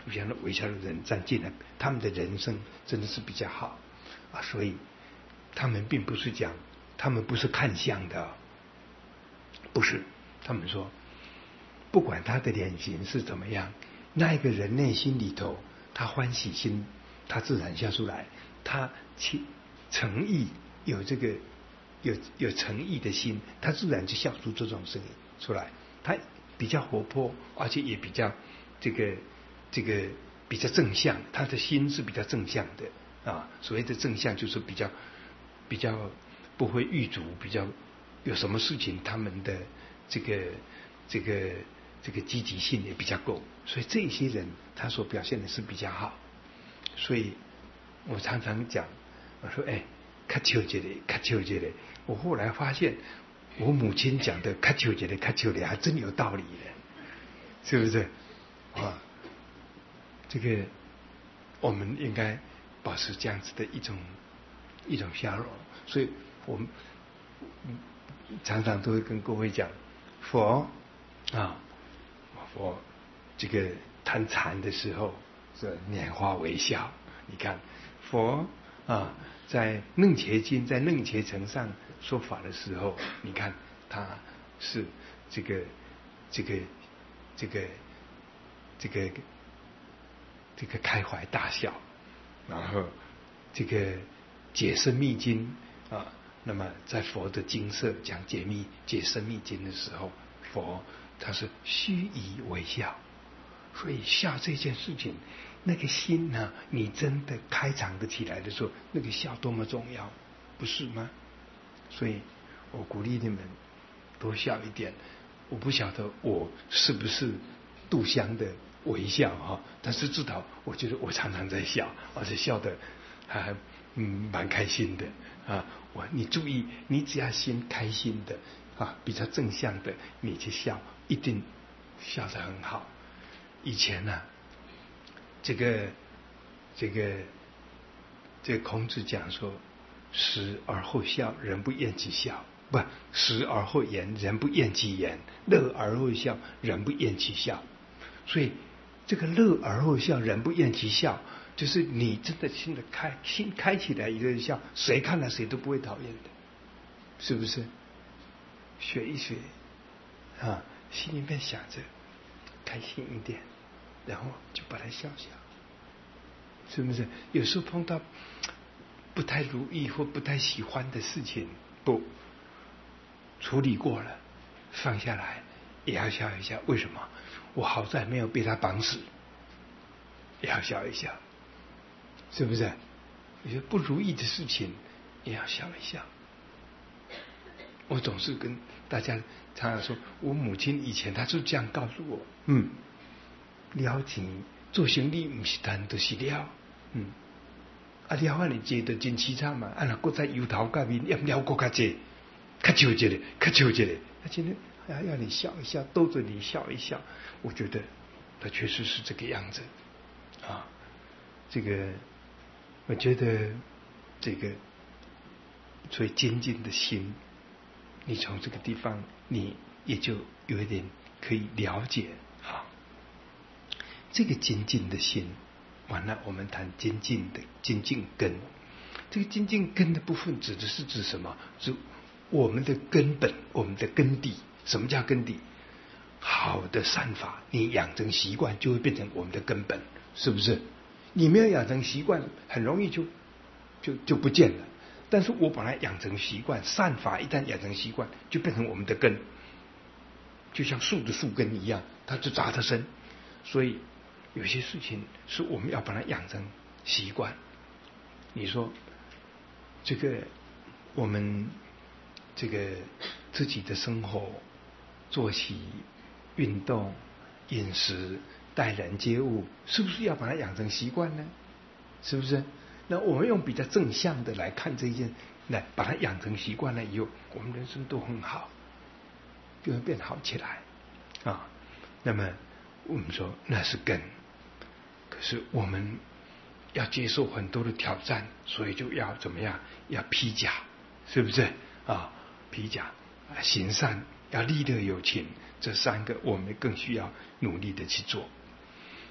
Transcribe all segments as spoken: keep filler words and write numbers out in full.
互相的微笑的人站进来，他们的人生真的是比较好啊。所以他们并不是讲，他们不是看相的，不是，他们说不管他的脸型是怎么样，那一个人内心里头他欢喜心，他自然笑出来，他其诚意有这个有有诚意的心，他自然就笑出这种声音出来。他比较活泼，而且也比较这个这个比较正向，他的心是比较正向的啊。所谓的正向就是比较比较不会郁卒，比较有什么事情他们的这个这个这个积极性也比较够，所以这些人他所表现的是比较好。所以我常常讲，我说哎，较笑一个，较笑一个。我后来发现，我母亲讲的较笑一个，较笑一个还真有道理的，是不是啊？这个我们应该保持这样子的一种一种笑容。所以我们常常都会跟各位讲，佛啊，佛这个谈禅的时候是拈花微笑。你看佛啊，在楞伽经在楞伽城上说法的时候，你看他是这个这个这个这个这个开怀大笑，然后这个解深密经啊，那么在佛的经舍讲解密解深密经的时候，佛他是须臾微笑。所以笑这件事情，那个心呢、啊，你真的开场的起来的时候，那个笑多么重要，不是吗？所以我鼓励你们多笑一点。我不晓得我是不是度香的微笑哈，但是至少我觉得我常常在笑，而且笑得还嗯蛮开心的啊。我你注意，你只要心开心的啊，比较正向的，你去笑，一定笑得很好。以前呢、啊，这个这个这个孔子讲说，时而后笑，人不厌其笑；不，时而后言，人不厌其言；乐而后笑，人不厌其笑。所以，这个乐而后笑，人不厌其笑，就是你真的心的开，心开起来一个笑，谁看了谁都不会讨厌的，是不是？学一学啊，心里面想着开心一点。然后就把它笑笑，是不是？有时候碰到不太如意或不太喜欢的事情，不处理过了，放下来也要笑一笑。为什么？我好在没有被他绑死，也要笑一笑，是不是？有些不如意的事情也要笑一笑。我总是跟大家常常说，我母亲以前她就这样告诉我，嗯。了钱做生意不是谈就是了，嗯，啊了啊你借的真凄惨嘛，啊那搁在油头盖面，要了搁较济，较笑一个，较笑一个，他今天还要你笑一笑，逗着你笑一笑，我觉得他确实是这个样子啊。这个我觉得这个所以坚定的心，你从这个地方你也就有一点可以了解啊。这个精进的心，完了，我们谈精进的精进根。这个精进根的部分指的是指什么？是我们的根本，我们的根底。什么叫根底？好的善法，你养成习惯，就会变成我们的根本，是不是？你没有养成习惯，很容易就就就不见了。但是我把它养成习惯，善法一旦养成习惯，就变成我们的根，就像树的树根一样，它就扎得深。所以有些事情是我们要把它养成习惯。你说这个我们这个自己的生活作息、运动、饮食、待人接物，是不是要把它养成习惯呢？是不是？那我们用比较正向的来看这一件，来把它养成习惯了以后，我们人生都很好，就会变好起来啊。那么我们说那是根，可是我们要接受很多的挑战，所以就要怎么样？要披甲，是不是啊？披甲，行善，要利乐有情，这三个我们更需要努力的去做。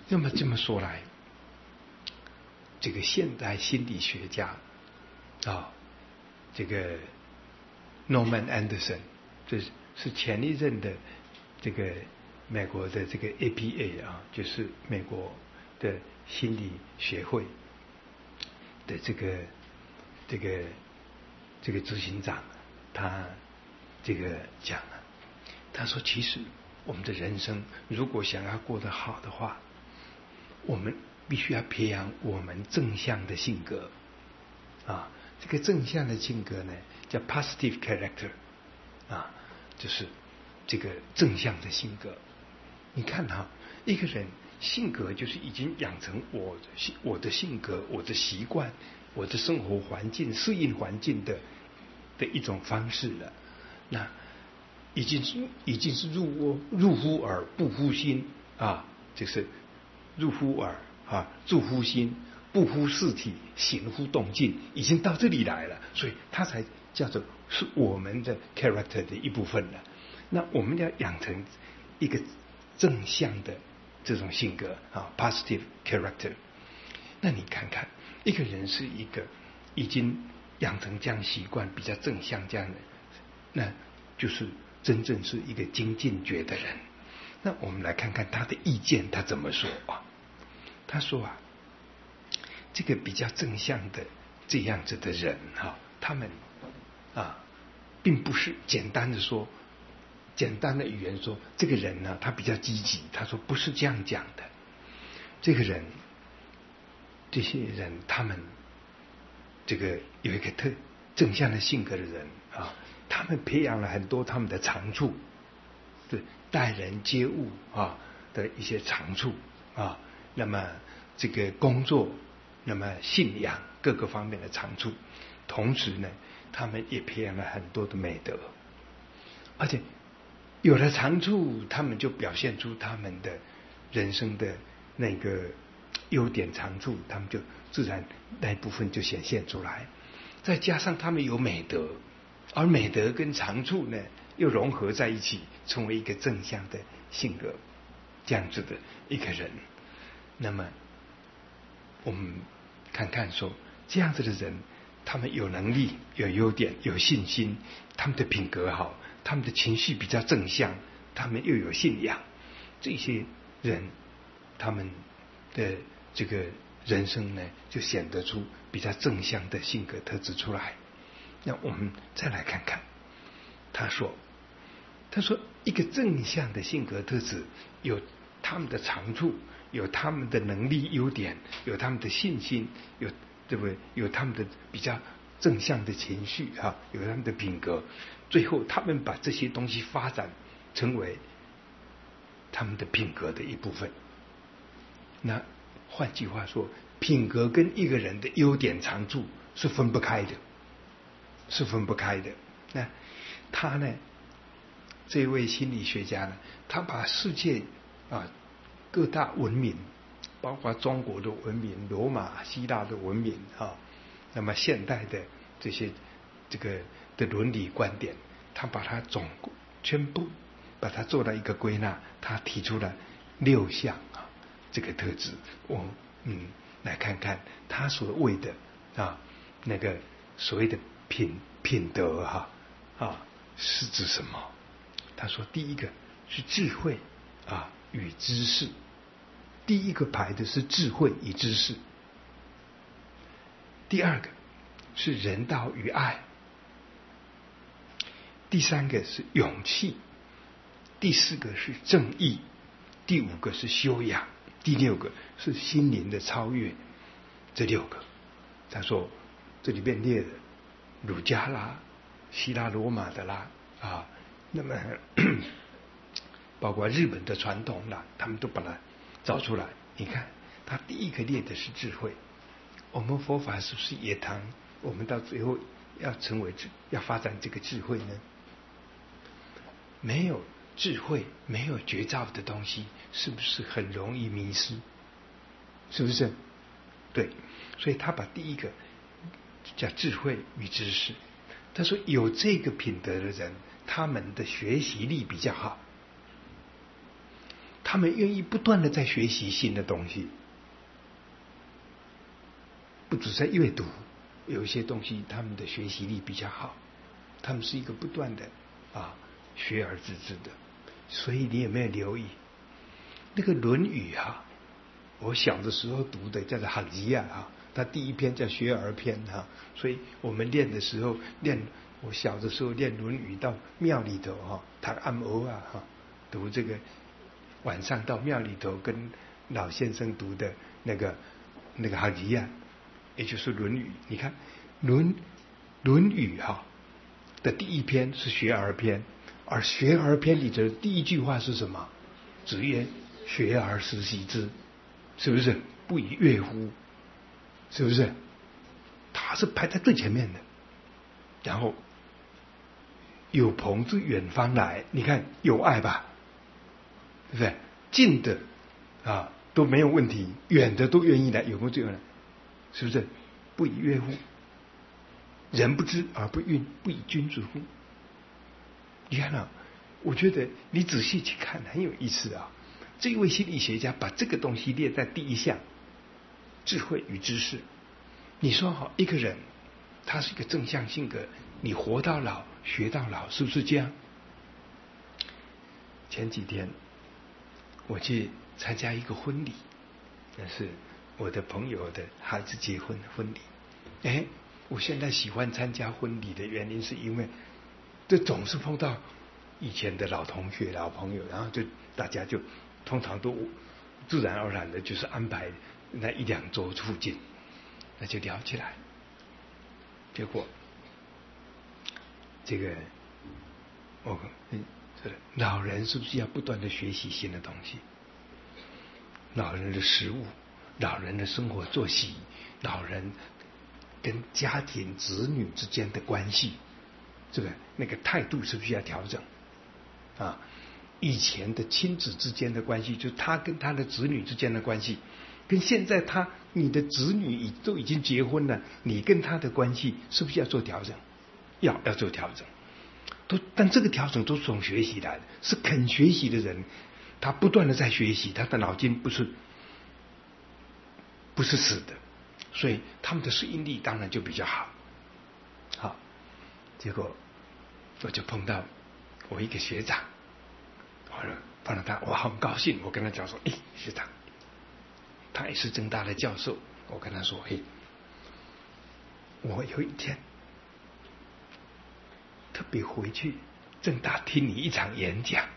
那么这么说来，这个现代心理学家啊，这个 Norman Anderson， 这是前一任的这个美国的这个 A P A 啊，就是美国的心理学会的这个这个这个执行长，他这个讲了，他说其实我们的人生如果想要过得好的话，我们必须要培养我们正向的性格啊。这个正向的性格呢，叫 positive character 啊，就是这个正向的性格。你看哈，一个人性格就是已经养成我我的性格、我的习惯、我的生活环境、适应环境的的一种方式了。那已经是已经是入入乎耳不乎心啊，就是入乎耳啊，住乎心，不乎事体，行乎动静，已经到这里来了，所以它才叫做是我们的 character 的一部分了。那我们要养成一个正向的这种性格啊 ，positive character。那你看看，一个人是一个已经养成这样习惯，比较正向这样的，那就是真正是一个精进觉的人。那我们来看看他的意见，他怎么说啊？他说啊，这个比较正向的这样子的人哈、啊，他们啊，并不是简单的说，简单的语言说这个人呢，他比较积极。他说不是这样讲的，这个人，这些人他们这个有一个特正向的性格的人啊，他们培养了很多他们的长处，对待人接物啊的一些长处啊，那么这个工作，那么信仰各个方面的长处，同时呢，他们也培养了很多的美德，而且有了长处，他们就表现出他们的人生的那个优点长处，他们就自然那一部分就显现出来。再加上他们有美德，而美德跟长处呢又融合在一起，成为一个正向的性格，这样子的一个人。那么我们看看说，这样子的人，他们有能力、有优点、有信心，他们的品格好，他们的情绪比较正向，他们又有信仰，这些人他们的这个人生呢，就显得出比较正向的性格特质出来。那我们再来看看，他说，他说一个正向的性格特质有他们的长处，有他们的能力优点，有他们的信心，有对不对？有他们的比较正向的情绪啊，有他们的品格，最后他们把这些东西发展成为他们的品格的一部分。那换句话说，品格跟一个人的优点长处是分不开的，是分不开的。那他呢，这位心理学家呢，他把世界啊各大文明，包括中国的文明、罗马、希腊的文明啊，那么现代的这些这个的伦理观点，他把它总全部把它做了一个归纳，他提出了六项啊这个特质。我嗯来看看他所谓的啊那个所谓的品品德哈 啊, 啊是指什么？他说第一个是智慧啊与知识，第一个排的是智慧与知识，第二个是人道与爱，第三个是勇气，第四个是正义，第五个是修养，第六个是心灵的超越。这六个他说这里面列的儒家啦、希腊罗马的啦啊，那么包括日本的传统啦，他们都把它找出来。你看他第一个列的是智慧，我们佛法是不是也谈我们到最后要成为要发展这个智慧呢？没有智慧，没有觉照的东西，是不是很容易迷失？是不是？对，所以他把第一个叫智慧与知识。他说有这个品德的人，他们的学习力比较好。 他们愿意不断的在学习新的东西，不只在阅读，有一些东西他们的学习力比较好，他们是一个不断的啊学而知之的。所以你有没有留意那个《论语》啊？我小的时候读的叫做《학기야》啊，它第一篇叫学而篇哈，所以我们练的时候练，我小的时候练《论语》到庙里头哈，读暗欧啊哈，读这个晚上到庙里头跟老先生读的那个那个《학기야》，也就是《论语》。你看《论论语》哈的第一篇是学而篇，而学而篇里的第一句话是什么？子曰：“学而时习之。”是不是？不亦乐乎？是不是？他是排在最前面的。然后有朋自远方来，你看有爱吧，对不对？近的啊都没有问题，远的都愿意来，有朋自远来，是不是？不亦乐乎？人不知而不愠，不亦君子乎？你看啊，我觉得你仔细去看很有意思啊。这一位心理学家把这个东西列在第一项，智慧与知识。你说好，一个人他是一个正向性格，你活到老学到老，是不是这样？前几天我去参加一个婚礼，那是我的朋友的孩子结婚婚礼。哎，我现在喜欢参加婚礼的原因是因为这总是碰到以前的老同学老朋友，然后就大家就通常都自然而然的就是安排那一两周附近，那就聊起来。结果这个我嗯，老人是不是要不断的学习新的东西？老人的食物，老人的生活作息，老人跟家庭子女之间的关系，这个那个态度是不是要调整啊？以前的亲子之间的关系，就是他跟他的子女之间的关系，跟现在他你的子女都已经结婚了，你跟他的关系是不是要做调整？要要做调整。都但这个调整都是从学习来的，是肯学习的人，他不断的在学习，他的脑筋不是不是死的，所以他们的适应力当然就比较好。好，结果我就碰到我一个学长。碰到他，我很高兴。我跟他讲说：“哎，学长，他也是政大的教授。”我跟他说：“嘿，我有一天特别回去政大听你一场演讲，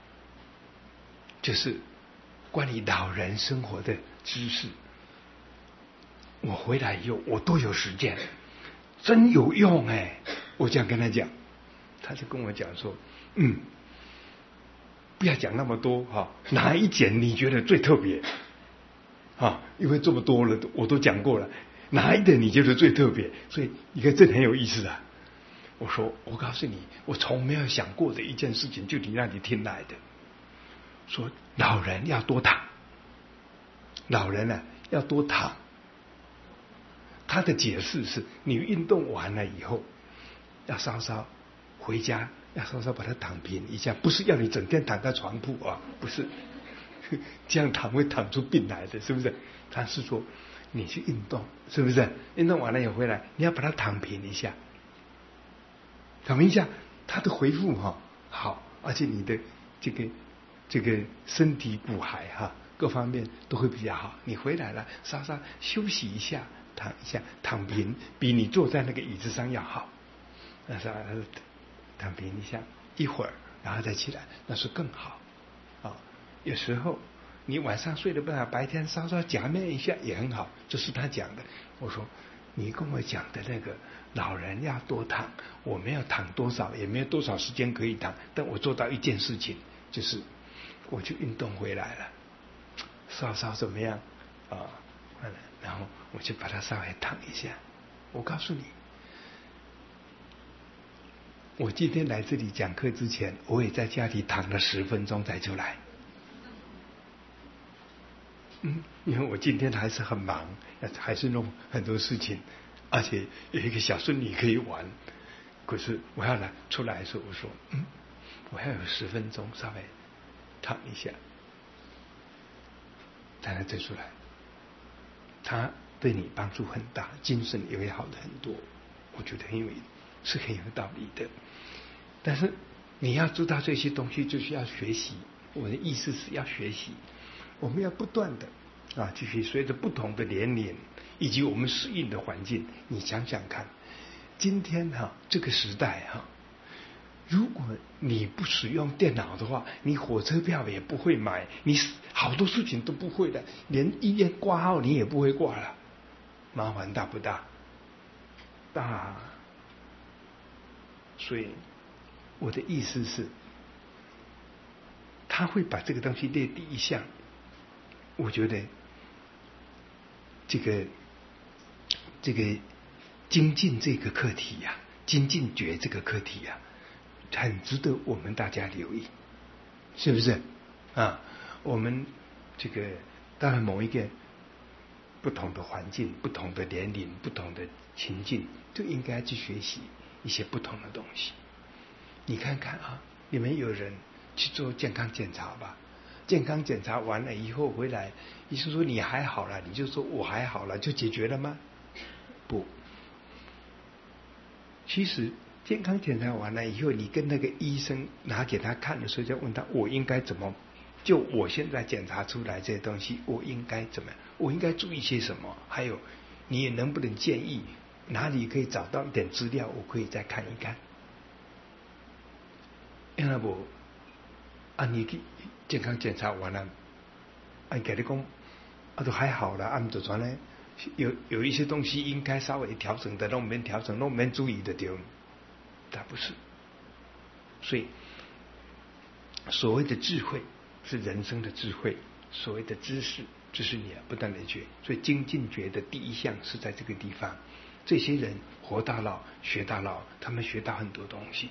就是关于老人生活的知识。我回来以后，我都有实践，真有用哎！”我这样跟他讲，他就跟我讲说：“嗯。”不要讲那么多哈，哪一点你觉得最特别啊？因为这么多了，我都讲过了，哪一点你觉得最特别？所以你看，这很有意思啊。我说，我告诉你，我从没有想过的一件事情，就你那里听来的。说老人要多躺，老人呢、啊、要多躺。他的解释是，你运动完了以后，要稍稍回家。要稍稍把它躺平一下，不是要你整天躺在床铺啊，不是，这样躺会躺出病来的，是不是？他是说你去运动，是不是？运动完了以后回来，你要把它躺平一下，躺平一下，他的回复哈好，而且你的这个这个身体骨骸哈各方面都会比较好。你回来了，稍稍休息一下，躺一下，躺平比你坐在那个椅子上要好。那是躺平一下，一会儿，然后再起来，那是更好啊。有时候你晚上睡得不好，白天稍稍假寐一下也很好，这是他讲的。我说你跟我讲的那个老人要多躺，我没有躺多少，也没有多少时间可以躺，但我做到一件事情，就是我去运动回来了，稍稍怎么样啊？然后我就把它稍微躺一下。我告诉你。我今天来这里讲课之前，我也在家里躺了十分钟才出来。嗯，因为我今天还是很忙，还是弄很多事情，而且有一个小孙女可以玩。可是我要来出来的时候，我说，嗯，我要有十分钟稍微躺一下。 才能证出来，它对你帮助很大，精神也会好的很多。我觉得很有是很有道理的。但是你要知道这些东西，就是要学习。我的意思是要学习，我们要不断的啊，继续随着不同的年龄以及我们适应的环境，你想想看，今天哈、啊、这个时代哈、啊，如果你不使用电脑的话，你火车票也不会买，你好多事情都不会的，连医院挂号你也不会挂了，麻烦大不大？大。所以我的意思是，他会把这个东西列第一项。我觉得这个这个精进这个课题呀、啊，精进觉这个课题呀、啊，很值得我们大家留意，是不是啊？我们这个当然某一个不同的环境、不同的年龄、不同的情境，就应该去学习一些不同的东西。你看看啊，你们有人去做健康检查吧？健康检查完了以后回来，医生说你还好了，你就说我还好了，就解决了吗？不，其实健康检查完了以后，你跟那个医生拿给他看的时候，就问他我应该怎么，就我现在检查出来这些东西，我应该怎么，我应该注意些什么？还有，你也能不能建议哪里可以找到一点资料，我可以再看一看？要不，啊，你健康检查完了，啊，给你讲，啊，都还好了，按着传呢，有有一些东西应该稍微调整的，那我们调整，那我们注意的丢，它不是。所以，所谓的智慧是人生的智慧，所谓的知识就是你要不断的学。所以精进觉的第一项是在这个地方。这些人活到老学到老，他们学到很多东西。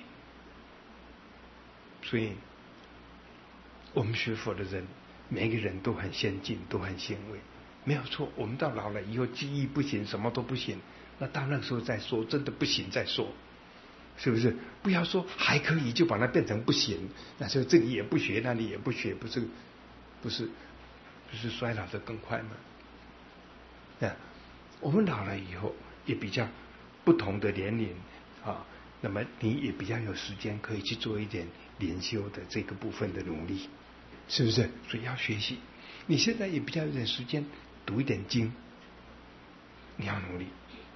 所以，我们学佛的人，每个人都很先进，都很欣慰，没有错。我们到老了以后，记忆不行，什么都不行，那到那个时候再说，真的不行再说，是不是？不要说还可以就把它变成不行，那就这里也不学，那里也不学，不是，不是，不是衰老的更快吗？啊，我们老了以后也比较不同的年龄啊。那么你也比较有时间可以去做一点灵修的这个部分的努力，是不是？所以要学习。你现在也比较有点时间读一点经，你要努力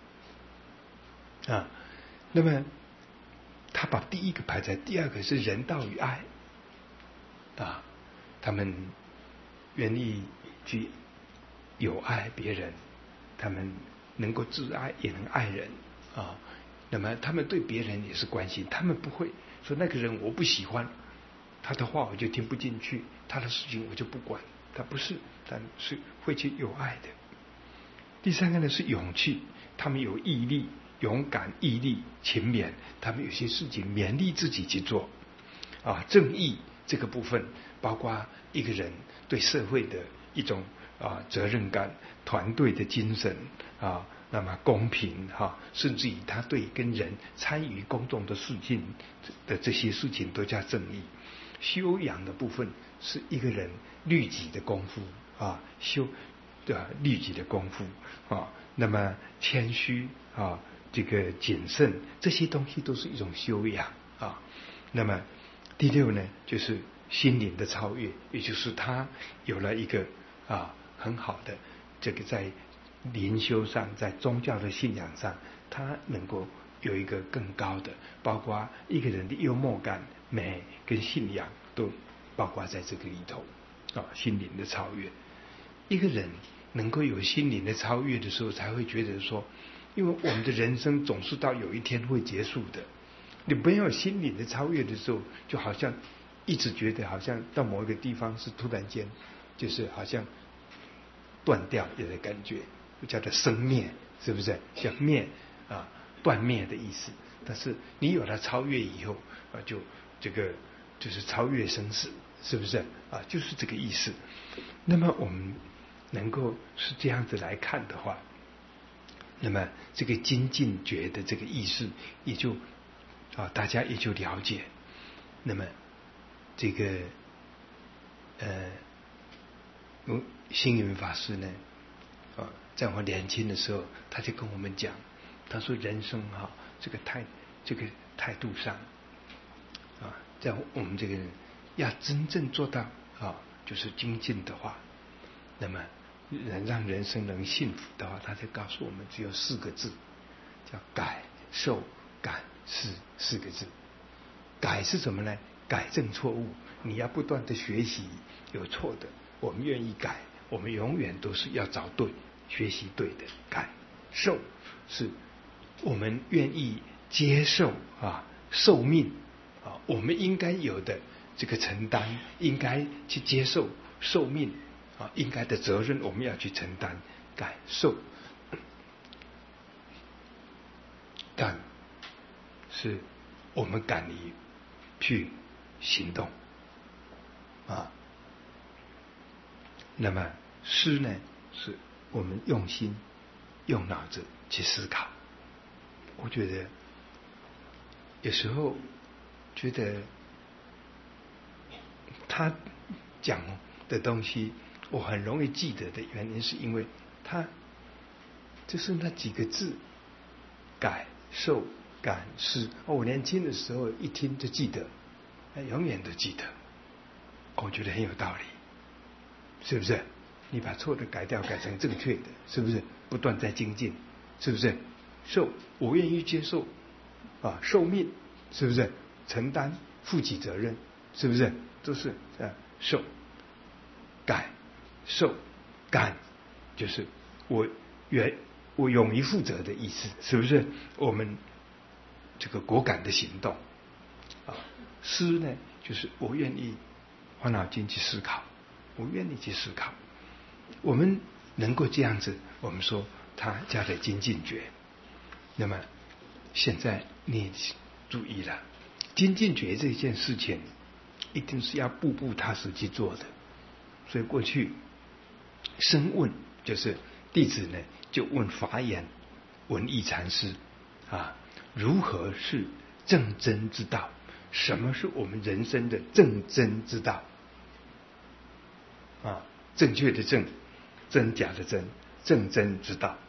啊。那么他把第一个排在第二个是人道与爱啊，他们愿意去有爱别人，他们能够自爱也能爱人啊。那么他们对别人也是关心，他们不会说那个人我不喜欢，他的话我就听不进去，他的事情我就不管，他不是，但是会去有爱的。第三个呢是勇气，他们有毅力、勇敢、毅力、勤勉，他们有些事情勉励自己去做啊。正义这个部分，包括一个人对社会的一种啊责任感、团队的精神啊。那么公平哈、啊，甚至于他对跟人参与公众的事情的这些事情都叫正义。修养的部分是一个人律己的功夫啊，修的律己的功夫啊。那么谦虚啊，这个谨慎，这些东西都是一种修养啊。那么第六呢，就是心灵的超越，也就是他有了一个啊很好的这个在灵修上，在宗教的信仰上，他能够有一个更高的，包括一个人的幽默感、美跟信仰都包括在这个里头啊。心灵的超越，一个人能够有心灵的超越的时候，才会觉得说，因为我们的人生总是到有一天会结束的。你没有心灵的超越的时候，就好像一直觉得好像到某一个地方是突然间，就是好像断掉有的感觉。叫做生灭，是不是叫灭啊？断灭的意思。但是你有了超越以后啊，就这个就是超越生死，是不是啊？就是这个意思。那么我们能够是这样子来看的话，那么这个精进觉的这个意思也就啊，大家也就了解。那么这个呃。 星云法师呢，啊，在我年轻的时候，他就跟我们讲，他说人生哈、啊，这个态这个态度上，啊，在我们这个人要真正做到啊，就是精进的话，那么能让人生能幸福的话，他就告诉我们只有四个字，叫改受感思四个字。改是什么呢？改正错误，你要不断的学习，有错的我们愿意改，我们永远都是要找对，学习对的。改受是我们愿意接受啊，受命啊，我们应该有的这个承担，应该去接受受命啊，应该的责任我们要去承担。改受，但是我们敢于去行动啊。那么思呢，是我们用心用脑子去思考。我觉得有时候觉得他讲的东西我很容易记得的原因，是因为他就是那几个字，改受感思。哦，我年轻的时候一听就记得，永远都记得。我觉得很有道理，是不是？你把错的改掉，改成正确的，是不是？不断在精进，是不是？受，我愿意接受啊，受命，是不是？承担，负起责任，是不是？都是啊，受、改、受、感，就是我愿我勇于负责的意思，是不是？我们这个果敢的行动啊。思呢，就是我愿意花脑筋去思考，我愿意去思考。我们能够这样子，我们说他加的精进觉。那么现在你注意了，精进觉这件事情一定是要步步踏实去做的。所以过去深问，就是弟子呢就问法眼文义禅师啊，如何是正真之道？什么是我们人生的正真之道？啊，正确的正，真假的真，正真之道。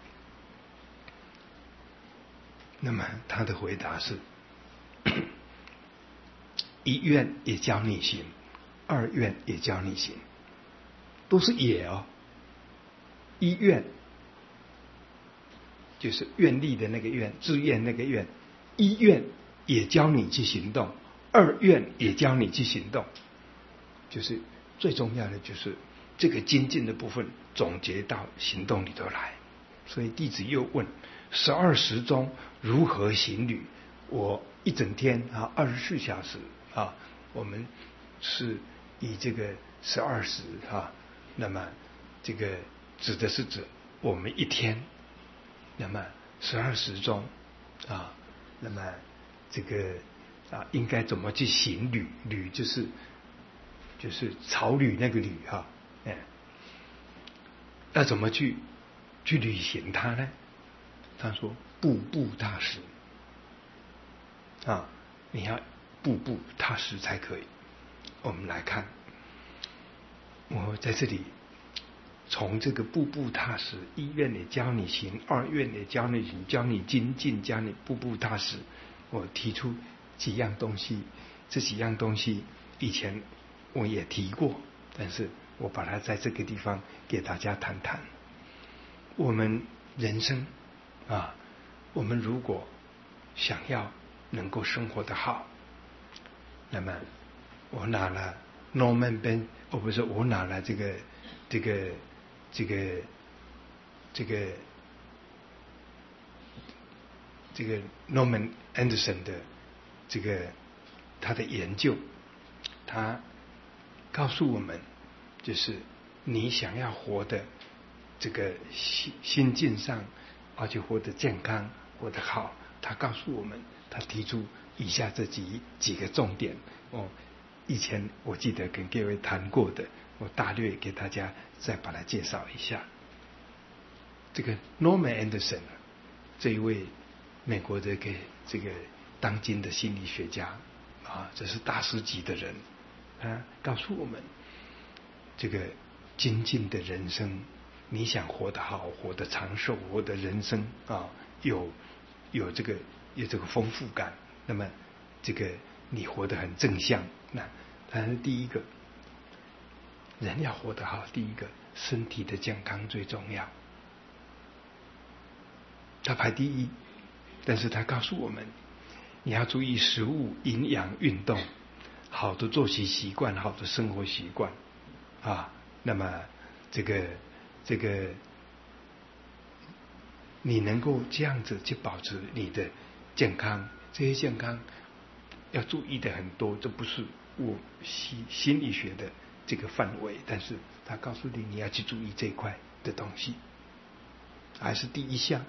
那么他的回答是：一愿也教你行，二愿也教你行，都是也哦。一愿就是愿力的那个愿，自愿那个愿，一愿也教你去行动，二愿也教你去行动。就是最重要的就是这个精进的部分总结到行动里头来。所以弟子又问：十二时中如何行旅？我一整天啊，二十四小时啊，我们是以这个十二时啊，那么这个指的是指我们一天，那么十二时中啊，那么这个啊应该怎么去行旅？旅就是就是草履那个履哈，哎，要怎么去去履行它呢？他说：步步踏实啊，你要步步踏实才可以。我们来看，我在这里从这个步步踏实，一愿也教你行，二愿也教你行，教你精进，教你步步踏实。我提出几样东西，这几样东西以前我也提过，但是我把它在这个地方给大家谈谈。我们人生啊，我们如果想要能够生活得好，那么我拿了 Norman Ben， 哦不是，我拿了这个这个这个这个这个 Norman Anderson 的这个他的研究，他告诉我们，就是你想要活的这个心心境上，而且活得健康，活得好，他告诉我们，他提出以下这几几个重点。哦，以前我记得跟各位谈过的，我大略给大家再把它介绍一下。这个 Norman Anderson 这一位美国的给这个当今的心理学家啊，这是大师级的人，他告诉我们，这个精进的人生，你想活得好，活得长寿，活得人生啊有有这个有这个丰富感，那么这个你活得很正向，那当然第一个人要活得好，第一个身体的健康最重要，他排第一，但是他告诉我们，你要注意食物、营养、运动，好的作息习惯，好的生活习惯啊。那么这个这个，你能够这样子去保持你的健康，这些健康要注意的很多，这不是我心心理学的这个范围，但是他告诉你你要去注意这一块的东西，还是第一项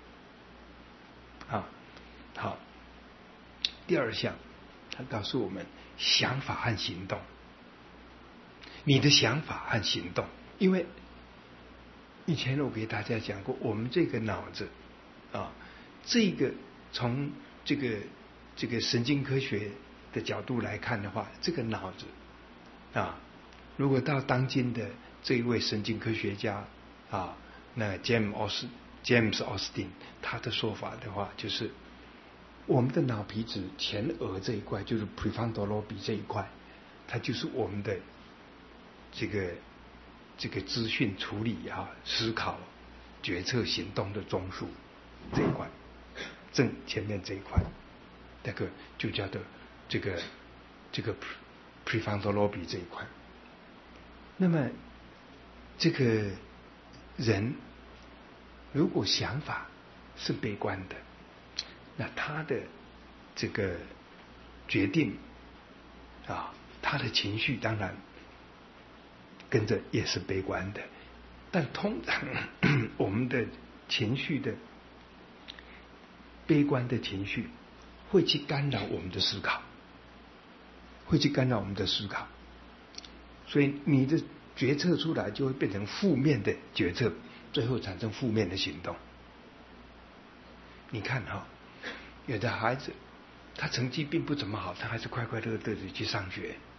啊。好，第二项，他告诉我们想法和行动，你的想法和行动，因为以前我给大家讲过，我们这个脑子啊，这个从这个这个神经科学的角度来看的话，这个脑子啊，如果到当今的这一位神经科学家啊，那 James Austin James Austin 他的说法的话，就是我们的脑皮质前额这一块，就是 prefrontal lobe 这一块，它就是我们的这个这个资讯处理啊、思考、决策、行动的中枢这一块，正前面这一块，那个就叫做这个这个 prefrontal lobe 这一块。那么这个人如果想法是悲观的，那他的这个决定啊，他的情绪当然跟着也是悲观的。但通常我们的情绪的悲观的情绪会去干扰我们的思考，会去干扰我们的思考，所以你的决策出来就会变成负面的决策，最后产生负面的行动。你看哈、哦，有的孩子他成绩并不怎么好，他还是快快乐乐的去上学